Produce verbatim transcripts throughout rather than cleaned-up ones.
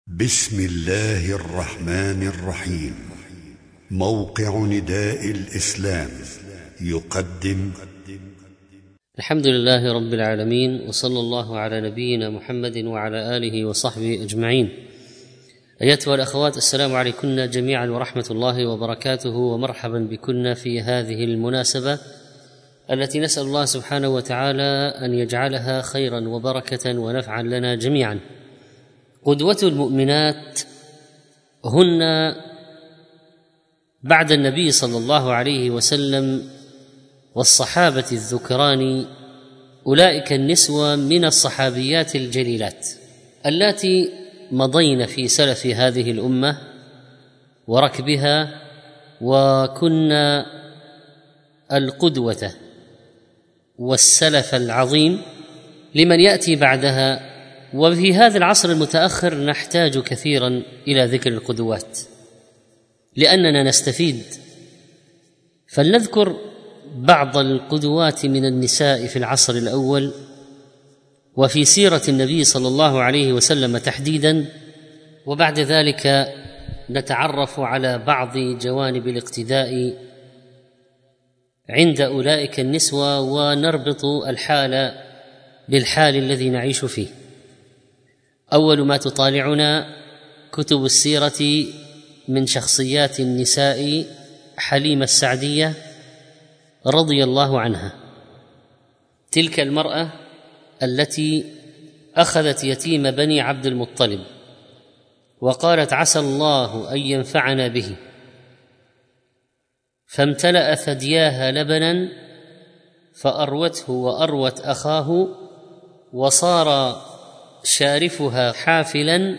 بسم الله الرحمن الرحيم. موقع نداء الإسلام يقدم الحمد لله رب العالمين، وصلى الله على نبينا محمد وعلى آله وصحبه أجمعين. أيتها الأخوات، السلام عليكن جميعا ورحمة الله وبركاته، ومرحبا بكن في هذه المناسبة التي نسأل الله سبحانه وتعالى أن يجعلها خيرا وبركة ونفعا لنا جميعا. قدوة المؤمنات هن بعد النبي صلى الله عليه وسلم والصحابة الذكران أولئك النسوة من الصحابيات الجليلات اللاتي مضين في سلف هذه الأمة وركبها، وكن القدوة والسلف العظيم لمن يأتي بعدها. وفي هذا العصر المتأخر نحتاج كثيرا إلى ذكر القدوات لأننا نستفيد، فلنذكر بعض القدوات من النساء في العصر الأول وفي سيرة النبي صلى الله عليه وسلم تحديدا، وبعد ذلك نتعرف على بعض جوانب الاقتداء عند أولئك النسوة ونربط الحال بالحال الذي نعيش فيه. أول ما تطالعنا كتب السيرة من شخصيات النساء حليمة السعدية رضي الله عنها، تلك المرأة التي أخذت يتيم بني عبد المطلب وقالت عسى الله أن ينفعنا به، فامتلأ ثدياها لبنا فأروته وأروت أخاه، وصار شارفها حافلا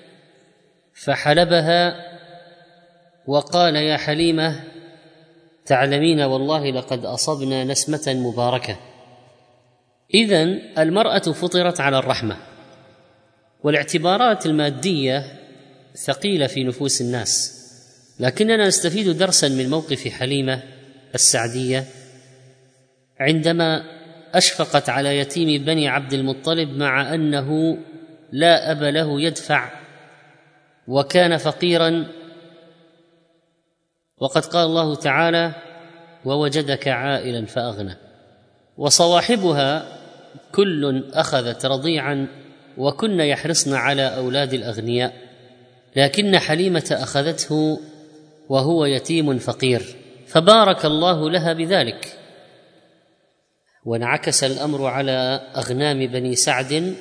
فحلبها وقال يا حليمة تعلمين والله لقد أصبنا نسمة مباركة. إذن المرأة فطرت على الرحمة، والاعتبارات المادية ثقيلة في نفوس الناس، لكننا نستفيد درسا من موقف حليمة السعدية عندما أشفقت على يتيم بني عبد المطلب مع أنه لا أب له يدفع وكان فقيرا، وقد قال الله تعالى ووجدك عائلا فأغنى. وصواحبها كل أخذت رضيعا وكن يحرصن على أولاد الأغنياء، لكن حليمة أخذته وهو يتيم فقير، فبارك الله لها بذلك. وانعكس الأمر على أغنام بني سعد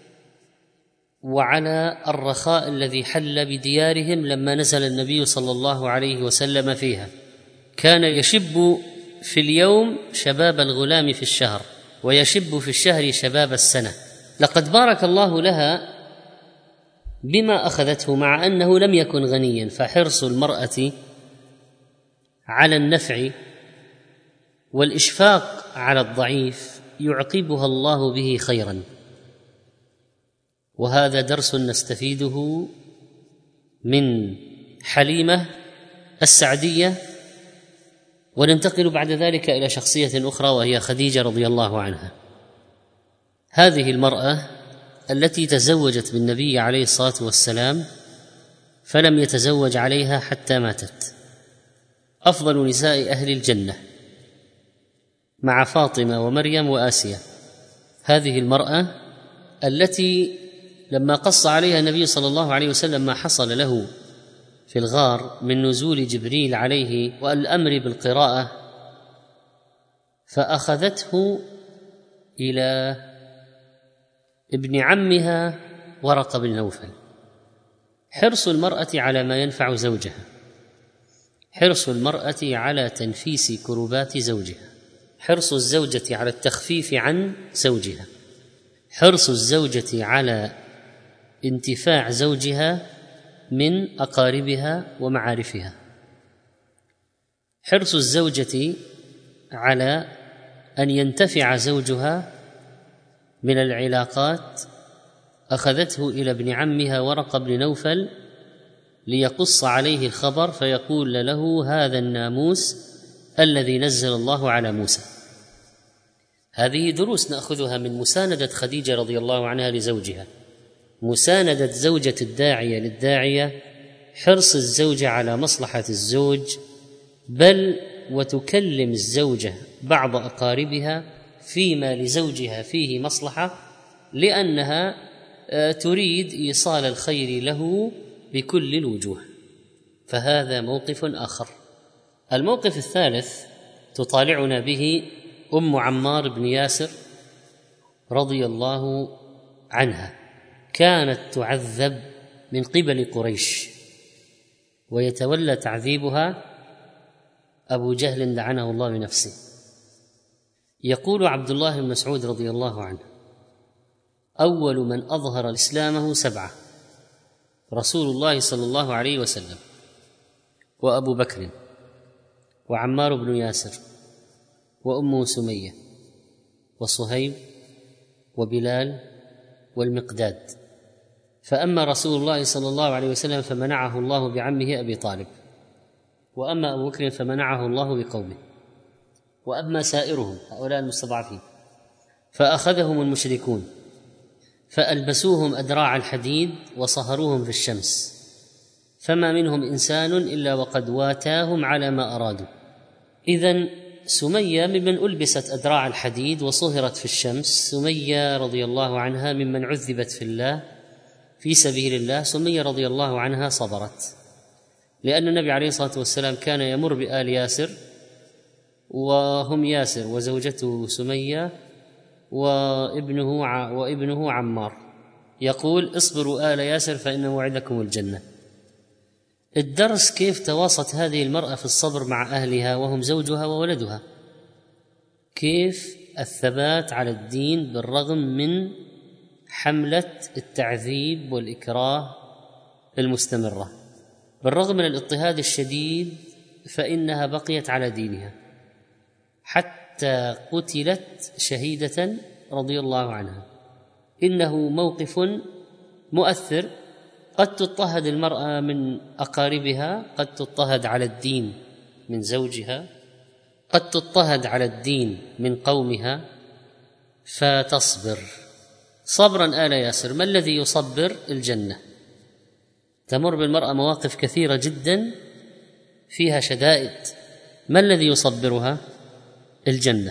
وعلى الرخاء الذي حل بديارهم لما نزل النبي صلى الله عليه وسلم فيها. كان يشب في اليوم شباب الغلام في الشهر، ويشب في الشهر شباب السنة. لقد بارك الله لها بما أخذته مع أنه لم يكن غنيا، فحرص المرأة على النفع والإشفاق على الضعيف يعقبها الله به خيرا، وهذا درس نستفيده من حليمة السعدية. وننتقل بعد ذلك إلى شخصية أخرى وهي خديجة رضي الله عنها، هذه المرأة التي تزوجت بالنبي عليه الصلاة والسلام فلم يتزوج عليها حتى ماتت، أفضل نساء أهل الجنة مع فاطمة ومريم وآسيا. هذه المرأة التي لما قص عليها النبي صلى الله عليه وسلم ما حصل له في الغار من نزول جبريل عليه والأمر بالقراءة، فأخذته إلى ابن عمها ورقة بن نوفل. حرص المرأة على ما ينفع زوجها، حرص المرأة على تنفيس كربات زوجها، حرص الزوجة على التخفيف عن زوجها، حرص الزوجة على انتفاع زوجها من أقاربها ومعارفها، حرص الزوجة على أن ينتفع زوجها من العلاقات. أخذته إلى ابن عمها ورقة بن نوفل ليقص عليه الخبر فيقول له هذا الناموس الذي نزل الله على موسى. هذه دروس نأخذها من مساندة خديجة رضي الله عنها لزوجها، مساندة زوجة الداعية للداعية، حرص الزوجة على مصلحة الزوج، بل وتكلم الزوجة بعض أقاربها فيما لزوجها فيه مصلحة، لأنها تريد إيصال الخير له بكل الوجوه. فهذا موقف آخر. الموقف الثالث تطالعنا به أم عمار بن ياسر رضي الله عنها، كانت تعذب من قبل قريش، ويتولى تعذيبها أبو جهل لعنه الله بنفسه. يقول عبد الله بن مسعود رضي الله عنه: أول من أظهر إسلامه سبعة: رسول الله صلى الله عليه وسلم، وأبو بكر، وعمار بن ياسر، وأم سمية، وصهيب، وبلال، والمقداد. فأما رسول الله صلى الله عليه وسلم فمنعه الله بعمه أبي طالب، وأما أبو بكر فمنعه الله بقومه، وأما سائرهم هؤلاء المستضعفين فأخذهم المشركون فألبسوهم أدراع الحديد وصهروهم في الشمس، فما منهم إنسان إلا وقد واتاهم على ما أرادوا. إذن سمية ممن ألبست أدراع الحديد وصهرت في الشمس. سمية رضي الله عنها ممن عذبت في الله في سبيل الله. سمية رضي الله عنها صبرت، لأن النبي عليه الصلاة والسلام كان يمر بآل ياسر وهم ياسر وزوجته سمية وابنه وابنه عمار، يقول: اصبروا آل ياسر فإن موعدكم الجنة. الدرس كيف تواصت هذه المرأة في الصبر مع أهلها وهم زوجها وولدها، كيف الثبات على الدين بالرغم من حملة التعذيب والإكراه المستمرة، بالرغم من الاضطهاد الشديد، فإنها بقيت على دينها حتى قتلت شهيدة رضي الله عنها. إنه موقف مؤثر. قد تضطهد المرأة من أقاربها، قد تضطهد على الدين من زوجها، قد تضطهد على الدين من قومها، فتصبر صبرا آل ياسر. ما الذي يصبر؟ الجنة. تمر بالمرأة مواقف كثيرة جدا فيها شدائد، ما الذي يصبرها؟ الجنة.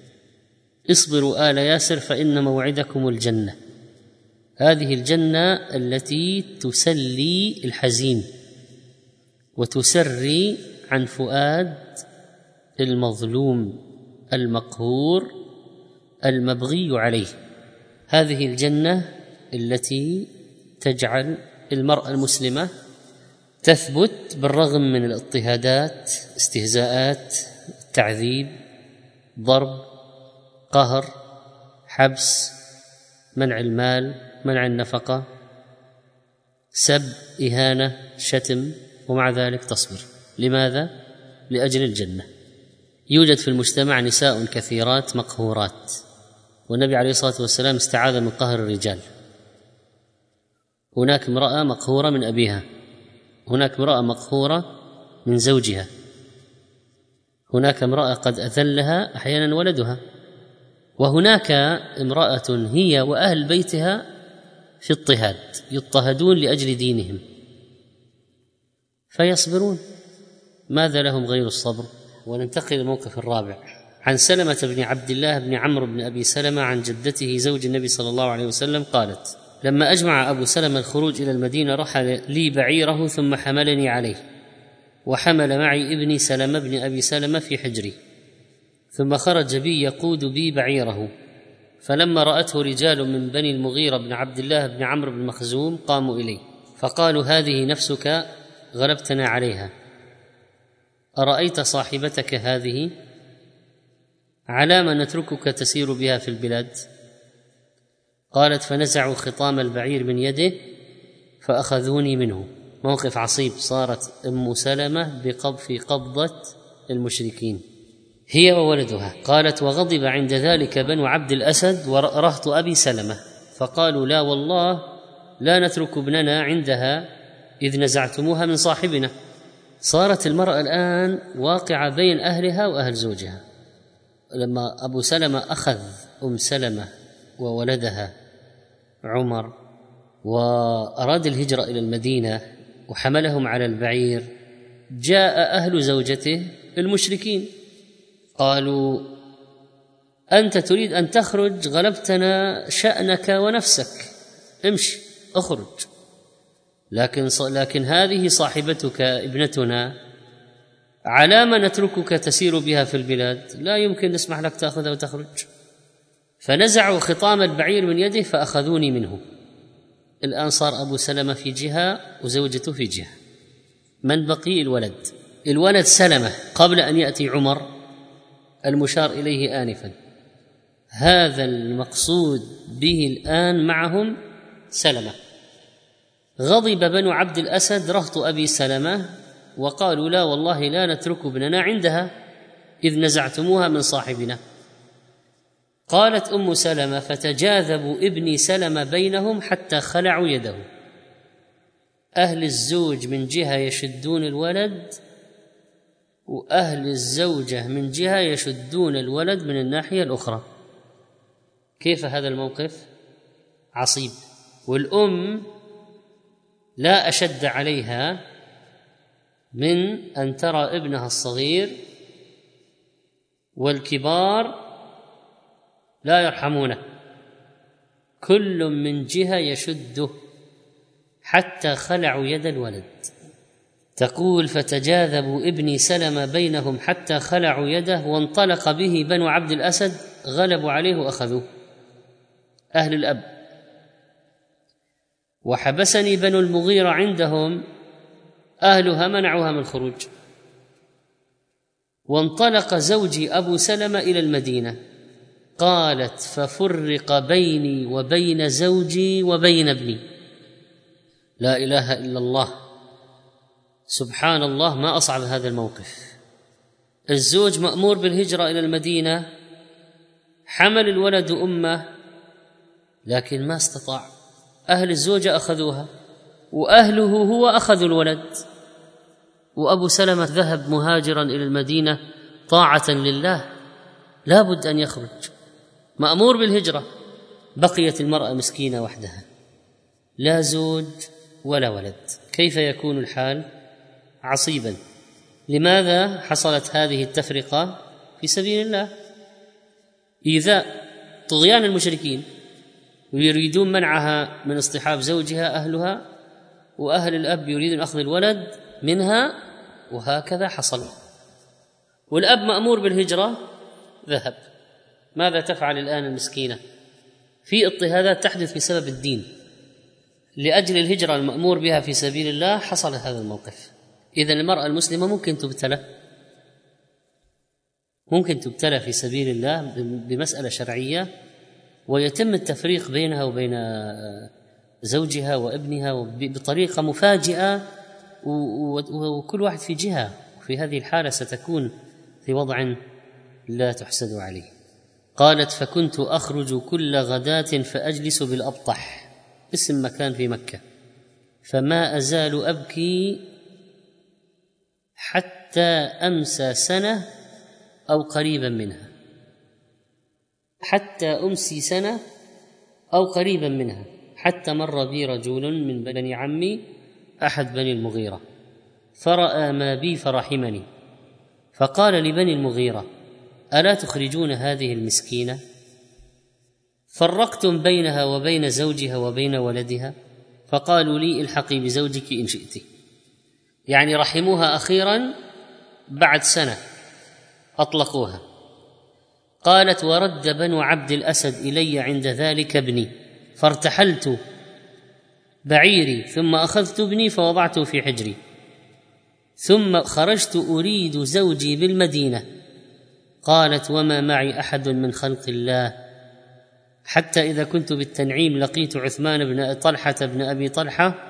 اصبروا آل ياسر فإن موعدكم الجنة. هذه الجنة التي تسلي الحزين وتسري عن فؤاد المظلوم المقهور المبغي عليه. هذه الجنة التي تجعل المرأة المسلمة تثبت بالرغم من الاضطهادات، استهزاءات، تعذيب، ضرب، قهر، حبس، منع المال، منع النفقة، سب، إهانة، شتم، ومع ذلك تصبر. لماذا؟ لأجل الجنة. يوجد في المجتمع نساء كثيرات مقهورات، والنبي عليه الصلاة والسلام استعاذ من قهر الرجال. هناك امرأة مقهورة من أبيها، هناك امرأة مقهورة من زوجها، هناك امرأة قد أذلها أحيانا ولدها، وهناك امرأة هي وأهل بيتها في اضطهاد، يضطهدون لأجل دينهم فيصبرون. ماذا لهم غير الصبر؟ وننتقل للموقف الرابع. عن سلمة بن عبد الله بن عمرو بن أبي سلمة عن جدته زوج النبي صلى الله عليه وسلم قالت: لما أجمع أبو سلمة الخروج إلى المدينة رحل لي بعيره ثم حملني عليه، وحمل معي ابني سلمة بن أبي سلمة في حجري، ثم خرج بي يقود بي بعيره، فلما رأته رجال من بني المغيرة بن عبد الله بن عمرو بن مخزوم قاموا إليه فقالوا: هذه نفسك غلبتنا عليها، أرأيت صاحبتك هذه؟ على ما نتركك تسير بها في البلاد؟ قالت: فنزعوا خطام البعير من يده فأخذوني منه. موقف عصيب. صارت أم سلمة بقبض في قبضة المشركين هي وولدها. قالت: وغضب عند ذلك بنو عبد الأسد ورهط أبي سلمة، فقالوا: لا والله لا نترك ابننا عندها إذ نزعتموها من صاحبنا. صارت المرأة الآن واقعة بين أهلها وأهل زوجها. لما أبو سلمة أخذ أم سلمة وولدها عمر وأراد الهجرة إلى المدينة وحملهم على البعير، جاء أهل زوجته المشركين قالوا: أنت تريد أن تخرج، غلبتنا شأنك ونفسك، امشي اخرج، لكن لكن هذه صاحبتك ابنتنا، على ما نتركك تسير بها في البلاد؟ لا يمكن نسمح لك تأخذها وتخرج. فنزعوا خطام البعير من يده فأخذوني منه. الآن صار أبو سلمة في جهة وزوجته في جهة. من بقي؟ الولد. الولد سلمة قبل أن يأتي عمر المشار إليه آنفا. هذا المقصود به الآن معهم سلمة. غضب بنو عبد الأسد رهط أبي سلمة وقالوا: لا والله لا نترك ابننا عندها إذ نزعتموها من صاحبنا. قالت أم سلمة: فتجاذبوا ابني سلمة بينهم حتى خلعوا يده. أهل الزوج من جهة يشدون الولد، وأهل الزوجة من جهة يشدون الولد من الناحية الأخرى. كيف هذا الموقف؟ عصيب. والأم لا أشد عليها من أن ترى ابنها الصغير والكبار لا يرحمونه، كل من جهة يشده حتى خلعوا يد الولد. تقول: فتجاذبوا ابني سلمة بينهم حتى خلعوا يده، وانطلق به بنو عبد الأسد، غلبوا عليه وأخذوه أهل الأب. وحبسني بنو المغيرة عندهم، أهلها منعوها من الخروج. وانطلق زوجي أبو سلمة إلى المدينة. قالت: ففرق بيني وبين زوجي وبين ابني. لا إله إلا الله، سبحان الله، ما أصعب هذا الموقف. الزوج مأمور بالهجرة إلى المدينة، حمل الولد أمه لكن ما استطاع. أهل الزوجة أخذوها وأهله هو أخذوا الولد، وأبو سلمة ذهب مهاجرا إلى المدينة طاعة لله، لا بد أن يخرج، مأمور بالهجرة. بقيت المرأة مسكينة وحدها، لا زوج ولا ولد. كيف يكون الحال؟ عصيبا. لماذا حصلت هذه التفرقة؟ في سبيل الله، إيذاء، طغيان المشركين، ويريدون منعها من اصطحاب زوجها أهلها، وأهل الأب يريدون أخذ الولد منها، وهكذا حصل. والأب مأمور بالهجرة ذهب. ماذا تفعل الآن المسكينة؟ في اضطهادات تحدث بسبب الدين. لأجل الهجرة المأمور بها في سبيل الله حصل هذا الموقف. إذن المرأة المسلمة ممكن تبتلى، ممكن تبتلى في سبيل الله بمسألة شرعية، ويتم التفريق بينها وبين زوجها وابنها بطريقة مفاجئة، وكل واحد في جهة. في هذه الحالة ستكون في وضع لا تحسد عليه. قالت: فكنت أخرج كل غداة فأجلس بالأبطح، اسم مكان في مكة، فما أزال أبكي حتى أمسى سنة أو قريبا منها، حتى أمسي سنة أو قريبا منها، حتى مر بي رجل من بني عمي أحد بني المغيرة فرأى ما بي فرحمني، فقال لبني المغيرة: ألا تخرجون هذه المسكينة؟ فرقتم بينها وبين زوجها وبين ولدها؟ فقالوا لي: الحقي بزوجك إن شئت. يعني رحموها أخيرا بعد سنة أطلقوها. قالت: ورد بنو عبد الأسد إلي عند ذلك ابني، فارتحلت بعيري ثم أخذت ابني فوضعته في حجري، ثم خرجت أريد زوجي بالمدينة. قالت: وما معي أحد من خلق الله، حتى إذا كنت بالتنعيم لقيت عثمان بن طلحة بن أبي طلحة،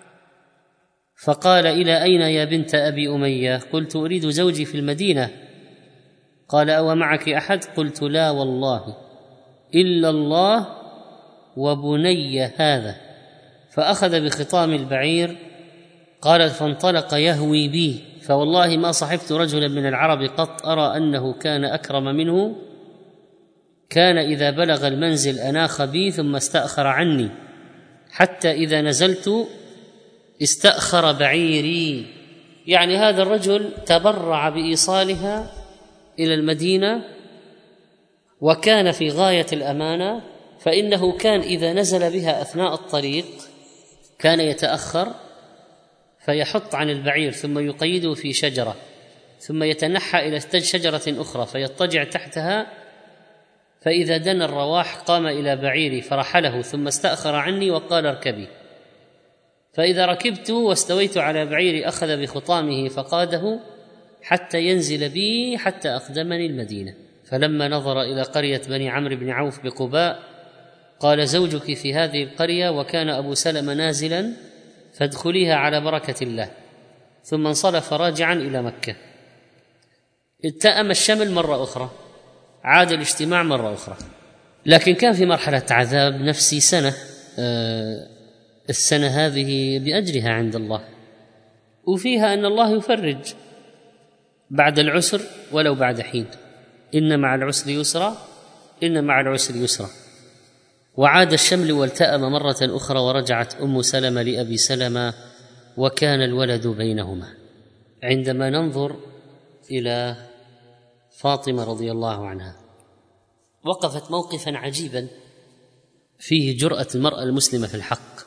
فقال: إلى أين يا بنت أبي أمية؟ قلت: أريد زوجي في المدينة. قال: أو معك أحد؟ قلت: لا والله إلا الله وبني هذا. فأخذ بخطام البعير. قالت: فانطلق يهوي بي، فوالله ما صحبت رجلا من العرب قط أرى أنه كان أكرم منه، كان إذا بلغ المنزل أناخ بي ثم استأخر عني حتى إذا نزلت استأخر بعيري، يعني هذا الرجل تبرع بإيصالها إلى المدينة وكان في غاية الأمانة، فإنه كان إذا نزل بها أثناء الطريق كان يتأخر فيحط عن البعير ثم يقيده في شجرة ثم يتنحى إلى شجرة أخرى فيضطجع تحتها، فإذا دنا الرواح قام إلى بعيري فرحله ثم استأخر عني وقال اركبي، فإذا ركبت واستويت على بعيري أخذ بخطامه فقاده حتى ينزل بي حتى أقدمني المدينة. فلما نظر إلى قرية بني عمرو بن عوف بقباء قال زوجك في هذه القرية وكان أبو سلمة نازلا فادخليها على بركة الله، ثم انصرف راجعا إلى مكة. التأم الشمل مرة أخرى، عاد الاجتماع مرة أخرى، لكن كان في مرحلة عذاب نفسي سنة. آه السنة هذه بأجرها عند الله، وفيها أن الله يفرج بعد العسر ولو بعد حين، إن مع العسر يسرا إن مع العسر يسرا. وعاد الشمل والتأم مرة أخرى، ورجعت أم سلمة لأبي سلمة وكان الولد بينهما. عندما ننظر إلى فاطمة رضي الله عنها وقفت موقفا عجيبا فيه جرأة المرأة المسلمة في الحق،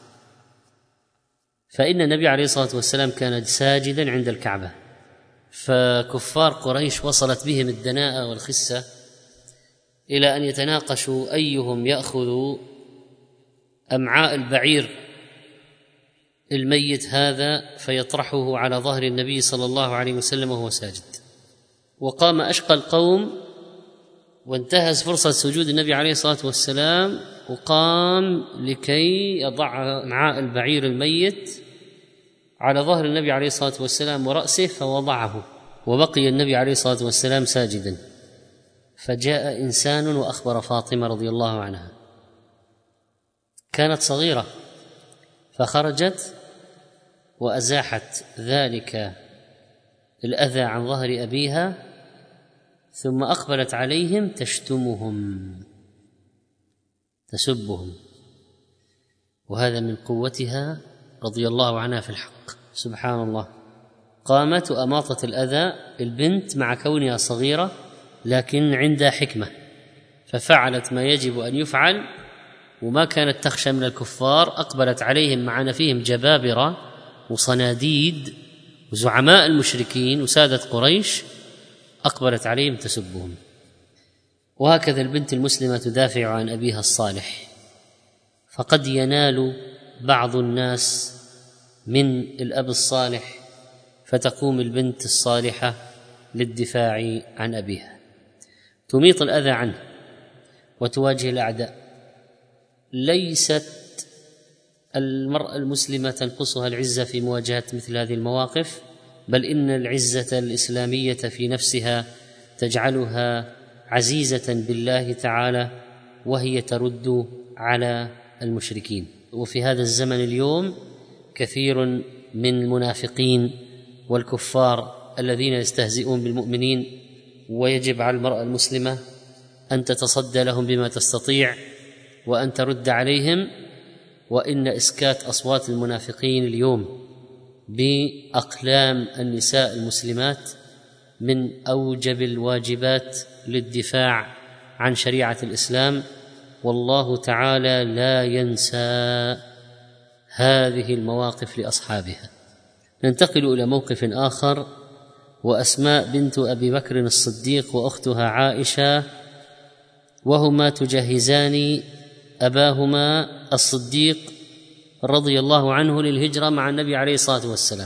فإن النبي عليه الصلاة والسلام كان ساجدا عند الكعبة، فكفار قريش وصلت بهم الدناءة والخسة إلى أن يتناقشوا أيهم يأخذ أمعاء البعير الميت هذا فيطرحه على ظهر النبي صلى الله عليه وسلم وهو ساجد. وقام أشقى القوم وانتهز فرصة سجود النبي عليه الصلاة والسلام وقام لكي يضع أمعاء البعير الميت على ظهر النبي عليه الصلاة والسلام ورأسه فوضعه، وبقي النبي عليه الصلاة والسلام ساجدا. فجاء إنسان وأخبر فاطمة رضي الله عنها، كانت صغيرة، فخرجت وأزاحت ذلك الأذى عن ظهر أبيها، ثم أقبلت عليهم تشتمهم تسبهم، وهذا من قوتها رضي الله عنها في الحق. سبحان الله، قامت وأماطت الأذى البنت مع كونها صغيرة لكن عندها حكمة، ففعلت ما يجب أن يفعل وما كانت تخشى من الكفار. أقبلت عليهم مع نفيهم جبابرة وصناديد وزعماء المشركين وسادة قريش، أقبلت عليهم تسبهم. وهكذا البنت المسلمة تدافع عن أبيها الصالح، فقد ينال بعض الناس من الأب الصالح فتقوم البنت الصالحة للدفاع عن أبيها، تميط الأذى عنه وتواجه الأعداء. ليست المرأة المسلمة تنقصها العزة في مواجهة مثل هذه المواقف، بل إن العزة الإسلامية في نفسها تجعلها عزيزة بالله تعالى، وهي ترد على المشركين. وفي هذا الزمن اليوم كثير من المنافقين والكفار الذين يستهزئون بالمؤمنين، ويجب على المرأة المسلمة أن تتصدى لهم بما تستطيع وأن ترد عليهم. وإن إسكات أصوات المنافقين اليوم بأقلام النساء المسلمات من أوجب الواجبات للدفاع عن شريعة الإسلام، والله تعالى لا ينسى هذه المواقف لأصحابها. ننتقل إلى موقف آخر، وأسماء بنت أبي بكر الصديق وأختها عائشة، وهما تجهزان أباهما الصديق رضي الله عنه للهجرة مع النبي عليه الصلاة والسلام.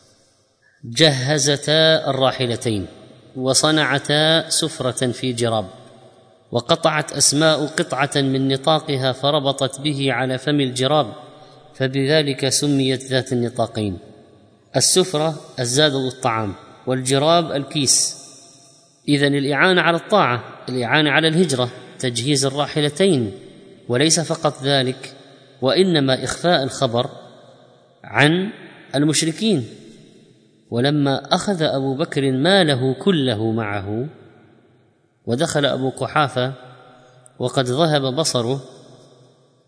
جهزتا الراحلتين وصنعتا سفرة في جراب، وقطعت أسماء قطعة من نطاقها فربطت به على فم الجراب، فبذلك سميت ذات النطاقين. السفرة الزاد والطعام، والجراب الكيس. إذن الإعانة على الطاعة، الإعانة على الهجرة، تجهيز الراحلتين، وليس فقط ذلك، وإنما إخفاء الخبر عن المشركين. ولما أخذ أبو بكر ماله كله معه ودخل أبو قحافة وقد ذهب بصره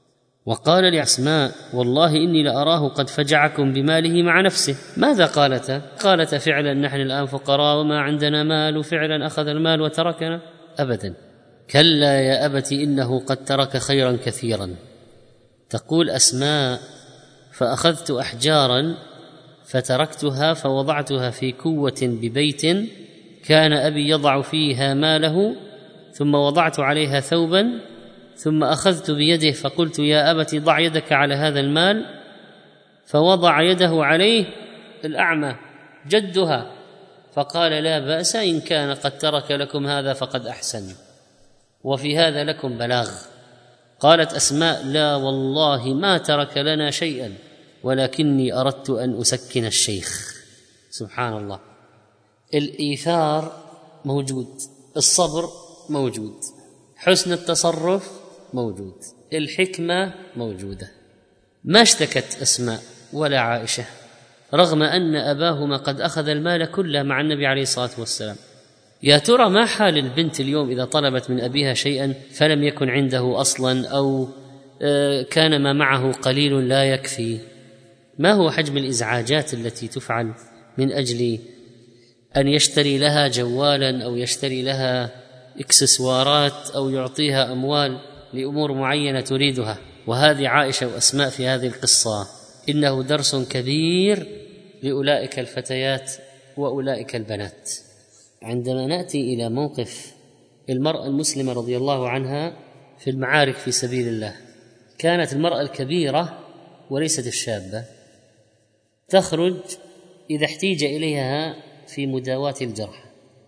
وقال لأسماء: والله إني لأراه قد فجعكم بماله مع نفسه. ماذا قالت؟ قالت: فعلا نحن الآن فقراء وما عندنا مال، وفعلا أخذ المال وتركنا. أبدا، كلا يا أبت إنه قد ترك خيرا كثيرا. تقول أسماء: فأخذت أحجارا فتركتها فوضعتها في كوة ببيت كان أبي يضع فيها ماله، ثم وضعت عليها ثوبا، ثم أخذت بيده فقلت: يا أبت ضع يدك على هذا المال، فوضع يده عليه الأعمى جدها، فقال: لا بأس، إن كان قد ترك لكم هذا فقد أحسن، وفي هذا لكم بلاغ. قالت أسماء: لا والله ما ترك لنا شيئا، ولكني أردت أن أسكن الشيخ. سبحان الله، الإيثار موجود، الصبر موجود، حسن التصرف موجود، الحكمة موجودة. ما اشتكت أسماء ولا عائشة رغم أن أباهما قد أخذ المال كله مع النبي عليه الصلاة والسلام. يا ترى ما حال البنت اليوم إذا طلبت من أبيها شيئا فلم يكن عنده أصلا، أو كان ما معه قليل لا يكفي؟ ما هو حجم الإزعاجات التي تفعل من أجل أن يشتري لها جوالا، أو يشتري لها إكسسوارات، أو يعطيها أموال لأمور معينة تريدها؟ وهذه عائشة وأسماء في هذه القصة إنه درس كبير لأولئك الفتيات وأولئك البنات. عندما نأتي إلى موقف المرأة المسلمة رضي الله عنها في المعارك في سبيل الله، كانت المرأة الكبيرة وليست الشابة تخرج إذا احتيج إليها في مداواة الجرح،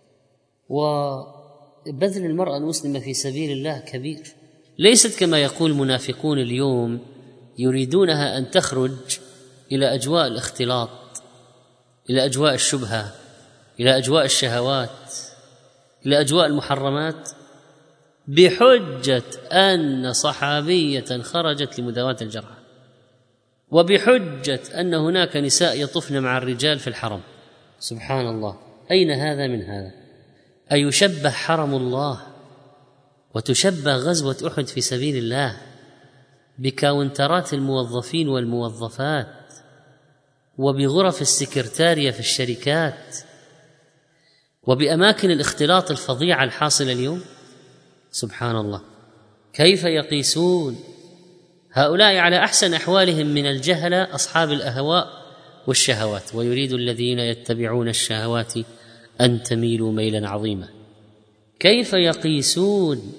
وبذل المرأة المسلمة في سبيل الله كبير، ليست كما يقول المنافقون اليوم يريدونها أن تخرج إلى أجواء الاختلاط، إلى أجواء الشبهة، إلى أجواء الشهوات، إلى أجواء المحرمات، بحجة أن صحابية خرجت لمداواة الجرحى، وبحجة أن هناك نساء يطفن مع الرجال في الحرم. سبحان الله، أين هذا من هذا؟ أيشبه حرم الله وتشبه غزوة أحد في سبيل الله بكاونترات الموظفين والموظفات وبغرف السكرتارية في الشركات وبأماكن الاختلاط الفظيعة الحاصلة اليوم؟ سبحان الله، كيف يقيسون هؤلاء على أحسن أحوالهم من الجهلة أصحاب الأهواء والشهوات؟ ويريد الذين يتبعون الشهوات أن تميلوا ميلا عظيما. كيف يقيسون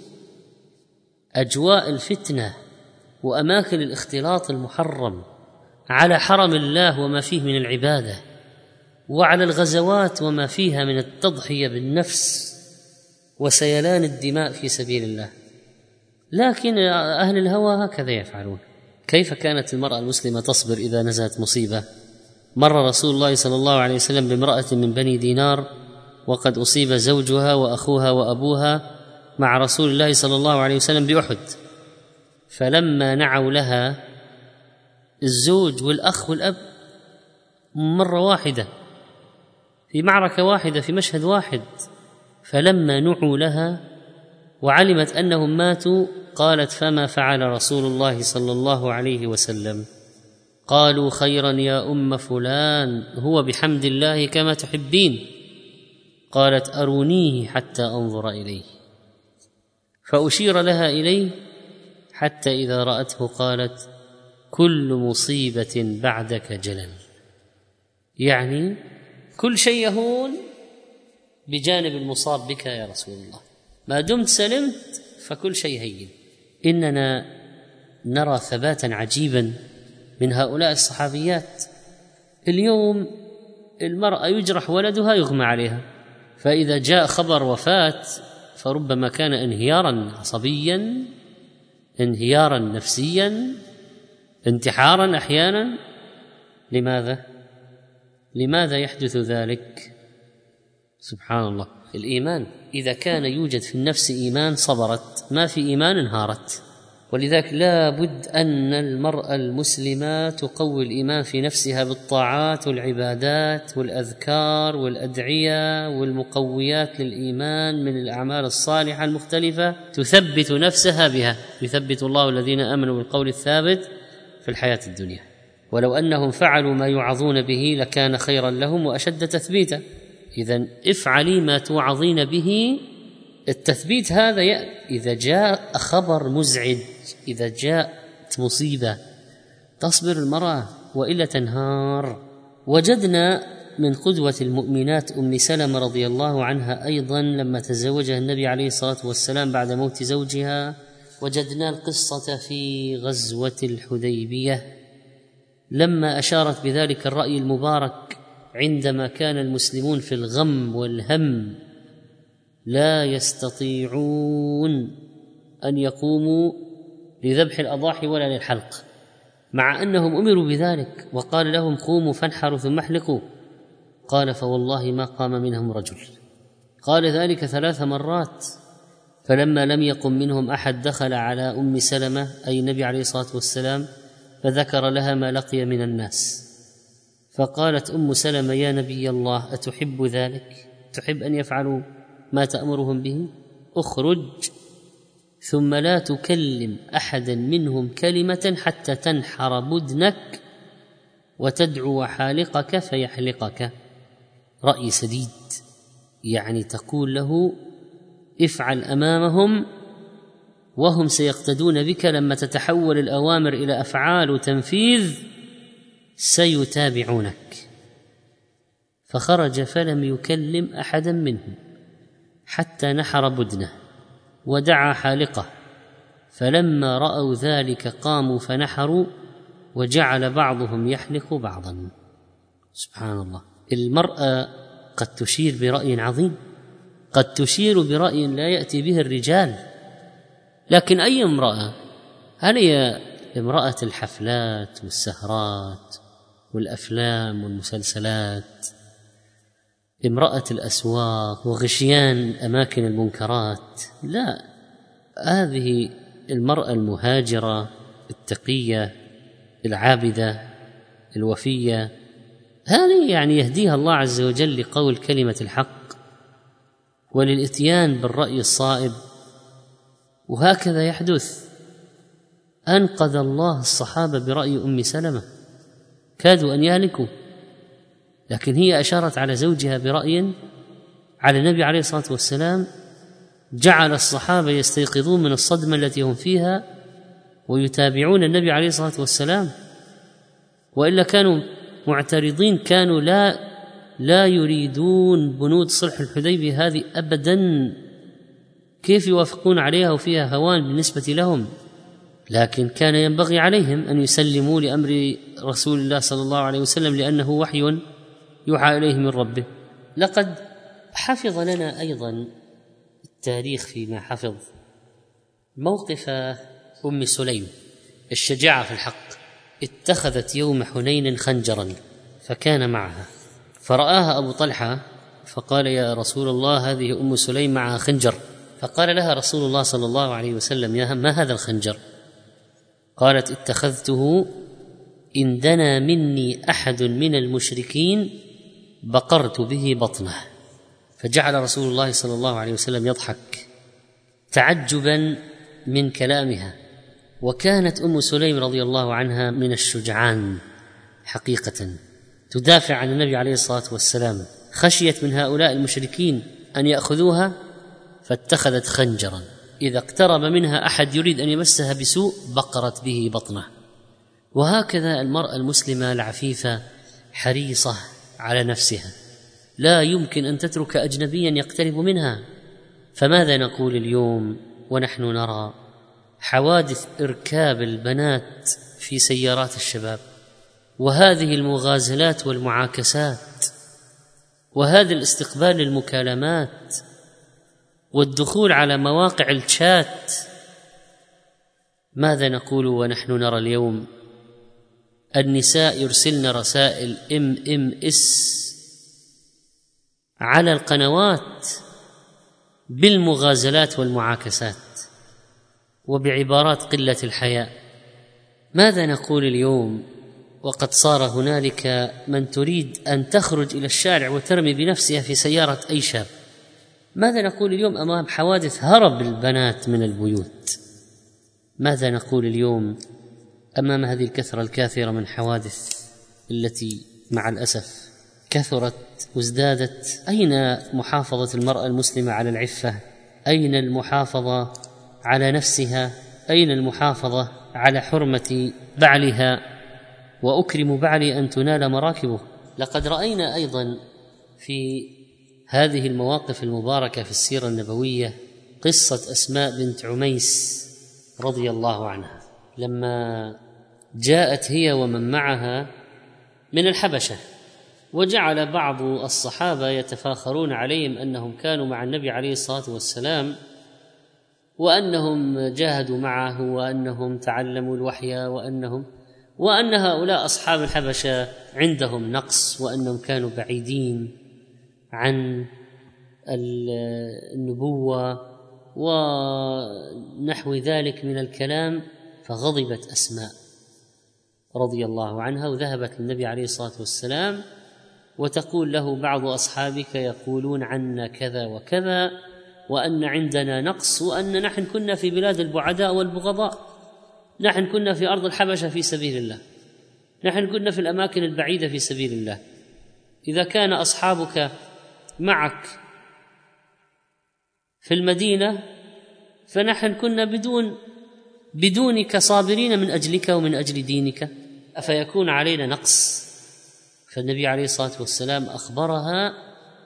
أجواء الفتنة وأماكن الاختلاط المحرم على حرم الله وما فيه من العبادة، وعلى الغزوات وما فيها من التضحية بالنفس وسيلان الدماء في سبيل الله؟ لكن أهل الهوى هكذا يفعلون. كيف كانت المرأة المسلمة تصبر إذا نزلت مصيبة؟ مر رسول الله صلى الله عليه وسلم بامرأة من بني دينار وقد أصيب زوجها وأخوها وأبوها مع رسول الله صلى الله عليه وسلم بأحد، فلما نعوا لها الزوج والأخ والأب مرة واحدة في معركة واحدة في مشهد واحد، فلما نعوا لها وعلمت أنهم ماتوا قالت: فما فعل رسول الله صلى الله عليه وسلم؟ قالوا: خيرا يا أم فلان، هو بحمد الله كما تحبين. قالت: أرونيه حتى أنظر إليه، فأشير لها إليه حتى إذا رأته قالت: كل مصيبة بعدك جلل، يعني كل شيء يهون بجانب المصاب بك يا رسول الله، ما دمت سلمت فكل شيء هين. إننا نرى ثباتا عجيبا من هؤلاء الصحابيات. اليوم المرأة يجرح ولدها يغمى عليها، فإذا جاء خبر وفاة فربما كان انهيارا عصبيا، انهيارا نفسيا، انتحارا أحيانا. لماذا؟ لماذا يحدث ذلك؟ سبحان الله. الإيمان إذا كان يوجد في النفس إيمان صبرت، ما في إيمان انهارت. ولذلك لا بد أن المرأة المسلمة تقوي الإيمان في نفسها بالطاعات والعبادات والأذكار والأدعية والمقويات للإيمان من الأعمال الصالحة المختلفة تثبت نفسها بها. يثبت الله الذين آمنوا بالقول الثابت في الحياة الدنيا. ولو أنهم فعلوا ما يوعظون به لكان خيرا لهم وأشد تثبيتا. إذن افعلي ما توعظين به. التثبيت هذا إذا جاء خبر مزعج، إذا جاءت مصيبة تصبر المرأة وإلا تنهار. وجدنا من قدوة المؤمنات أم سلمة رضي الله عنها أيضا لما تزوجها النبي عليه الصلاة والسلام بعد موت زوجها، وجدنا القصة في غزوة الحديبية لما أشارت بذلك الرأي المبارك عندما كان المسلمون في الغم والهم لا يستطيعون أن يقوموا لذبح الأضاحي ولا للحلق، مع أنهم أمروا بذلك وقال لهم قوموا فانحروا ثم احلقوا. قال فوالله ما قام منهم رجل. قال ذلك ثلاث مرات، فلما لم يقم منهم أحد دخل على أم سلمة أي النبي عليه الصلاة والسلام فذكر لها ما لقي من الناس، فقالت أم سلمة يا نبي الله أتحب ذلك؟ تحب أن يفعلوا ما تأمرهم به؟ اخرج ثم لا تكلم أحدا منهم كلمة حتى تنحر بدنك وتدعو حالقك فيحلقك. رأي سديد، يعني تقول له افعل أمامهم وهم سيقتدون بك. لما تتحول الأوامر إلى أفعال وتنفيذ سيتابعونك. فخرج فلم يكلم أحدا منهم حتى نحر بدنه ودعا حالقه، فلما رأوا ذلك قاموا فنحروا وجعل بعضهم يحلق بعضا. سبحان الله. المرأة قد تشير برأي عظيم، قد تشير برأي لا يأتي به الرجال، لكن أي امرأة؟ هل هي امرأة الحفلات والسهرات والأفلام والمسلسلات، امرأة الأسواق وغشيان أماكن المنكرات؟ لا، هذه المرأة المهاجرة التقية العابدة الوفية، هذه يعني يهديها الله عز وجل لقول كلمة الحق وللإتيان بالرأي الصائب. وهكذا يحدث. أنقذ الله الصحابة برأي أم سلمة، كادوا أن يهلكوا، لكن هي أشارت على زوجها برأي على النبي عليه الصلاة والسلام، جعل الصحابة يستيقظون من الصدمة التي هم فيها ويتابعون النبي عليه الصلاة والسلام، وإلا كانوا معترضين، كانوا لا لا يريدون بنود صلح الحديبية هذه أبدا. كيف يوافقون عليها وفيها هوان بالنسبة لهم؟ لكن كان ينبغي عليهم أن يسلموا لأمر رسول الله صلى الله عليه وسلم، لأنه وحي يوحى إليه من ربه. لقد حفظ لنا أيضا التاريخ فيما حفظ موقف أم سليم الشجاعة في الحق. اتخذت يوم حنين خنجرا فكان معها، فرآها أبو طلحة فقال يا رسول الله هذه أم سليم معها خنجر. فقال لها رسول الله صلى الله عليه وسلم يا ما هذا الخنجر؟ قالت اتخذته إن دنا مني أحد من المشركين بقرت به بطنه. فجعل رسول الله صلى الله عليه وسلم يضحك تعجبا من كلامها. وكانت أم سليم رضي الله عنها من الشجعان حقيقة، تدافع عن النبي عليه الصلاة والسلام، خشيت من هؤلاء المشركين أن يأخذوها فاتخذت خنجرا، إذا اقترب منها أحد يريد أن يمسها بسوء بقرت به بطنه. وهكذا المرأة المسلمة العفيفة حريصة على نفسها، لا يمكن أن تترك أجنبيا يقترب منها. فماذا نقول اليوم ونحن نرى حوادث إركاب البنات في سيارات الشباب، وهذه المغازلات والمعاكسات، وهذا الاستقبال للمكالمات، والدخول على مواقع الشات؟ ماذا نقول ونحن نرى اليوم النساء يرسلن رسائل ام ام اس على القنوات بالمغازلات والمعاكسات؟ وبعبارات قلة الحياء. ماذا نقول اليوم وقد صار هنالك من تريد أن تخرج إلى الشارع وترمي بنفسها في سيارة أي شاب؟ ماذا نقول اليوم أمام حوادث هرب البنات من البيوت؟ ماذا نقول اليوم أمام هذه الكثرة الكاثرة من حوادث التي مع الأسف كثرت وازدادت؟ أين محافظة المرأة المسلمة على العفة؟ أين المحافظة على نفسها؟ أين المحافظة على حرمة بعلها؟ وأكرم بعلي أن تنال مراكبه. لقد رأينا أيضا في هذه المواقف المباركة في السيرة النبوية قصة أسماء بنت عميس رضي الله عنها، لما جاءت هي ومن معها من الحبشة، وجعل بعض الصحابة يتفاخرون عليهم أنهم كانوا مع النبي عليه الصلاة والسلام، وأنهم جاهدوا معه، وأنهم تعلموا الوحي، وأنهم وأن هؤلاء أصحاب الحبشة عندهم نقص، وأنهم كانوا بعيدين عن النبوة ونحو ذلك من الكلام. فغضبت أسماء رضي الله عنها وذهبت للنبي عليه الصلاة والسلام وتقول له: بعض أصحابك يقولون عنا كذا وكذا، وأن عندنا نقص، وأن نحن كنا في بلاد البعداء والبغضاء، نحن كنا في أرض الحبشة في سبيل الله، نحن كنا في الأماكن البعيدة في سبيل الله، إذا كان أصحابك معك في المدينة فنحن كنا بدون بدونك صابرين من أجلك ومن أجل دينك، أفيكون علينا نقص؟ فالنبي عليه الصلاة والسلام أخبرها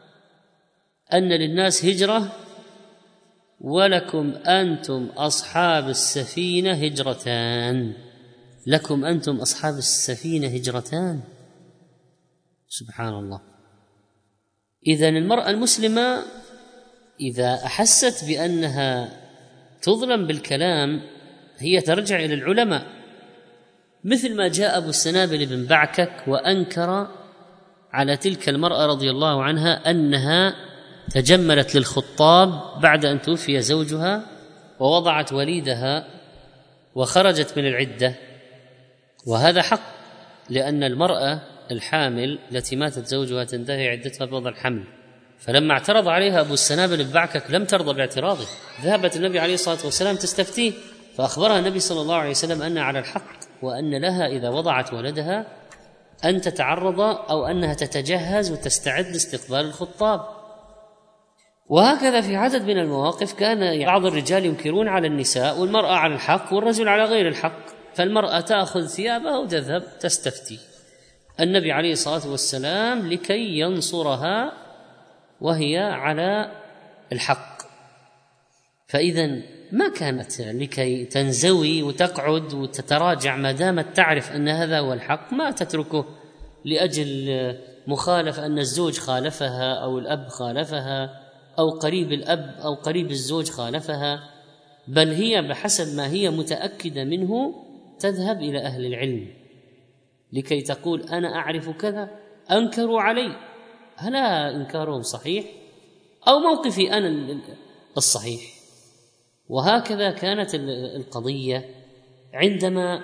أن للناس هجرة ولكم أنتم أصحاب السفينة هجرتان، لكم أنتم أصحاب السفينة هجرتان. سبحان الله. إذن المرأة المسلمة إذا أحست بأنها تظلم بالكلام هي ترجع إلى العلماء، مثل ما جاء أبو السنابل بن بعكك وأنكر على تلك المرأة رضي الله عنها أنها تجملت للخطاب بعد أن توفي زوجها ووضعت وليدها وخرجت من العدة، وهذا حق، لأن المرأة الحامل التي ماتت زوجها تنتهي عدتها بوضع الحمل. فلما اعترض عليها أبو السنابل بن بعكك لم ترضى باعتراضه، ذهبت النبي عليه الصلاة والسلام تستفتيه، فأخبرها النبي صلى الله عليه وسلم أنها على الحق، وأن لها إذا وضعت ولدها أن تتعرض أو أنها تتجهز وتستعد لاستقبال الخطاب. وهكذا في عدد من المواقف كان بعض الرجال ينكرون على النساء والمرأة على الحق والرجل على غير الحق، فالمرأة تأخذ ثيابها وتذهب تستفتي النبي عليه الصلاة والسلام لكي ينصرها وهي على الحق. فإذا ما كانت لكي تنزوي وتقعد وتتراجع، ما دامت تعرف أن هذا هو الحق ما تتركه لأجل مخالف أن الزوج خالفها أو الأب خالفها أو قريب الأب أو قريب الزوج خالفها، بل هي بحسب ما هي متأكدة منه تذهب إلى أهل العلم لكي تقول: أنا أعرف كذا، أنكروا علي، هل إنكارهم صحيح أو موقفي أنا الصحيح؟ وهكذا كانت القضية عندما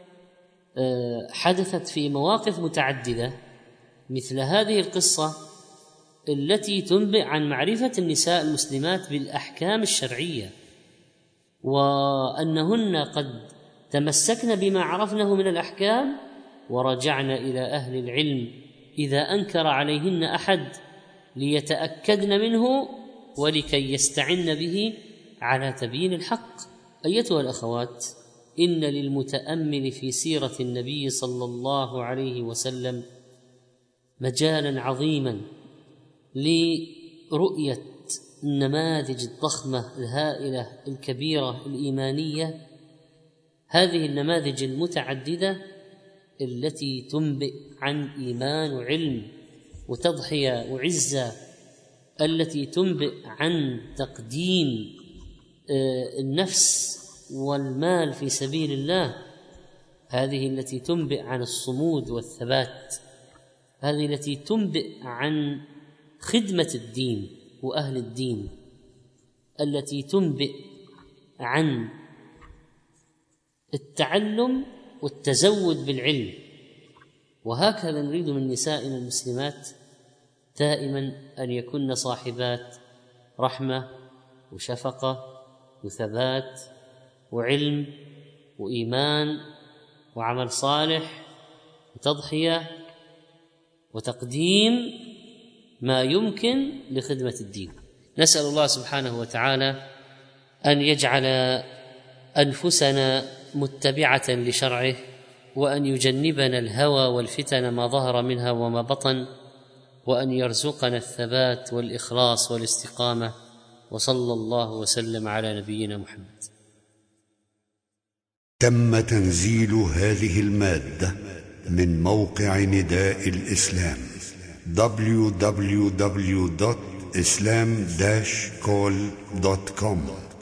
حدثت في مواقف متعددة مثل هذه القصة التي تنبئ عن معرفة النساء المسلمات بالأحكام الشرعية، وأنهن قد تمسكن بما عرفنه من الأحكام ورجعن إلى أهل العلم إذا أنكر عليهن أحد ليتأكدن منه ولكي يستعن به على تبيين الحق. أيتها الأخوات، إن للمتأمل في سيرة النبي صلى الله عليه وسلم مجالا عظيما لرؤية النماذج الضخمة الهائلة الكبيرة الإيمانية، هذه النماذج المتعددة التي تنبئ عن إيمان وعلم وتضحية وعزة، التي تنبئ عن تقديم النفس والمال في سبيل الله، هذه التي تنبئ عن الصمود والثبات، هذه التي تنبئ عن خدمة الدين وأهل الدين، التي تنبئ عن التعلم والتزود بالعلم. وهكذا نريد من نسائنا المسلمات دائما أن يكن صاحبات رحمة وشفقة وثبات وعلم وإيمان وعمل صالح وتضحية وتقديم ما يمكن لخدمة الدين. نسأل الله سبحانه وتعالى أن يجعل أنفسنا متبعة لشرعه، وأن يجنبنا الهوى والفتن ما ظهر منها وما بطن، وأن يرزقنا الثبات والإخلاص والاستقامة. وصلى الله وسلم على نبينا محمد. تم تنزيل هذه المادة من موقع نداء الإسلام دبليو دبليو دبليو دوت إسلام داش كول دوت كوم.